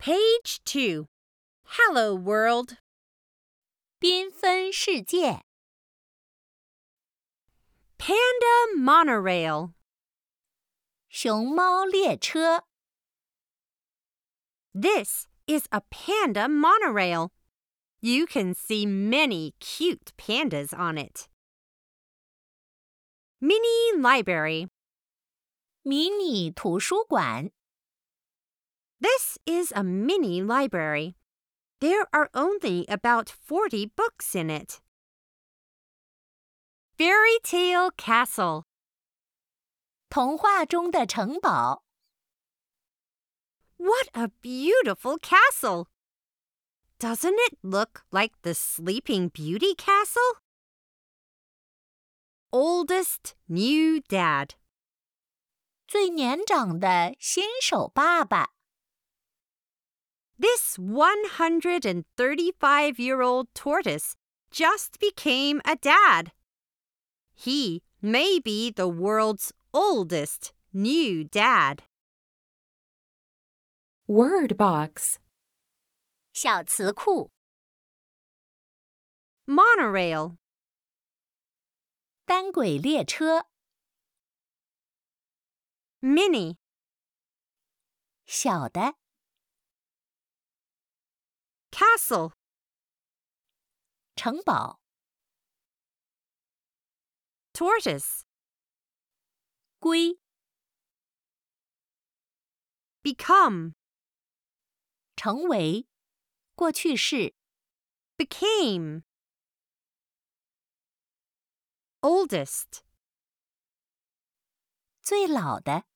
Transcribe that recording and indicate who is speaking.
Speaker 1: Page 2. Hello World.
Speaker 2: 缤纷世界
Speaker 1: Panda monorail.
Speaker 2: 熊猫列车
Speaker 1: This is a panda monorail. You can see many cute pandas on it. Mini library.
Speaker 2: 迷你图书馆
Speaker 1: This is a mini library. There are only about 40 books in it. Fairy tale castle.
Speaker 2: 童话中的城堡
Speaker 1: What a beautiful castle! Doesn't it look like the Sleeping Beauty castle? Oldest new dad.
Speaker 2: 最年长的新手爸爸
Speaker 1: This 135-year-old tortoise just became a dad. He may be the world's oldest new dad.
Speaker 3: Word box.
Speaker 2: 小词库
Speaker 1: Monorail.
Speaker 2: 单轨列车
Speaker 1: Mini.
Speaker 2: 小的
Speaker 1: Castle.
Speaker 2: 城堡
Speaker 1: Tortoise.
Speaker 2: 龟
Speaker 1: Become.
Speaker 2: 成为过去式
Speaker 1: Became. Oldest.
Speaker 2: 最老的